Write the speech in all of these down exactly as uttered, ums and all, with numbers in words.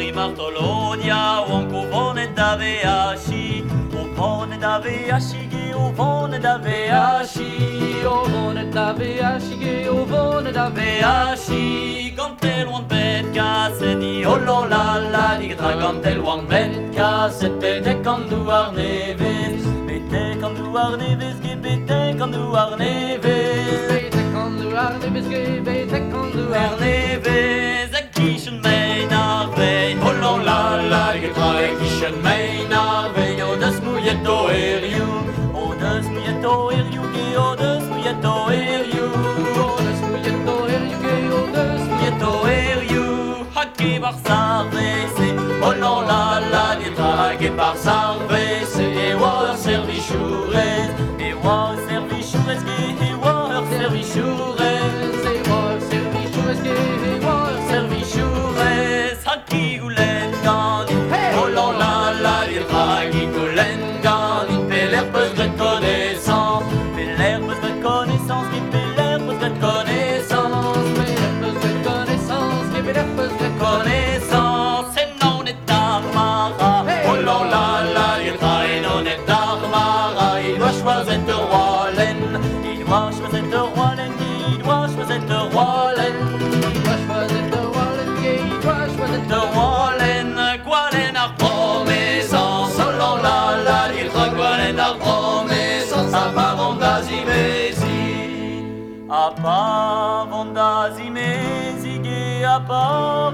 Martolonia, Wanko vone da veashi, o vone da veashi, ge o vone da veashi, o vone da veashi, ge o vone da veashi, quand t'es loin de bête cassette, dit oh la la la, dit quand t'es loin de bête cassette, bête quand nous arneves, bête quand nous arneves, ge bête quand nous arneves, bête quand nous arneves, ge bête quand nous arneves, a kischen meinar vei, oh la la la, dit a kischen meinar vei, o das mujetto eriu, o das mujetto eriu, ge o das mujetto eriu, o das mujetto eriu, ge o das mujetto eriu, hake bar sarvese, oh la la la, dit hake bar sarvese, e war servichures, e war servichures, ge e war servichures, e war servichures, ge e war servichures, hake gulen gani, oh la la la, dit hake gulen gani, peler pos de connaissance, peler pos de connaissance, qui peler pos de connaissance, peler pos de connaissance, qui peler pos de connaissance, et non est armara, oh la la la, dit et non est armara, il doit choisir de roilen, il doit choisir de roilen, il doit choisir de roilen, il doit choisir de roilen, il doit choisir de roilen, gualen ar promessance, oh la la la, dit gualen ar promessance, a pa vondazimesi, a pa vondazimesi, ge a pa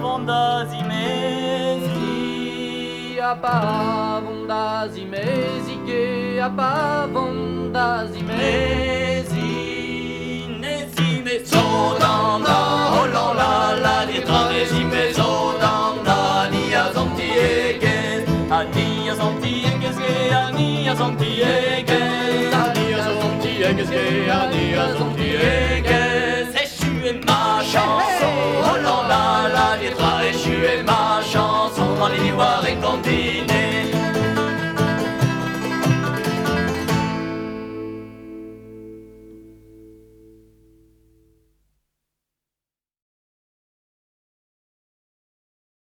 vondazimesi, a pa vondazimesi, ge a pa vondazimesi, nesime sodanda, oh la la la, ditra nesime sodanda, ni a zantieges, ani a zantieges, ge ani a zantieges, ani a zantieges, ge ani a zantieges, échu est ma chanson, oh la la la, ditra échu est ma chanson, dans les noirs et candines.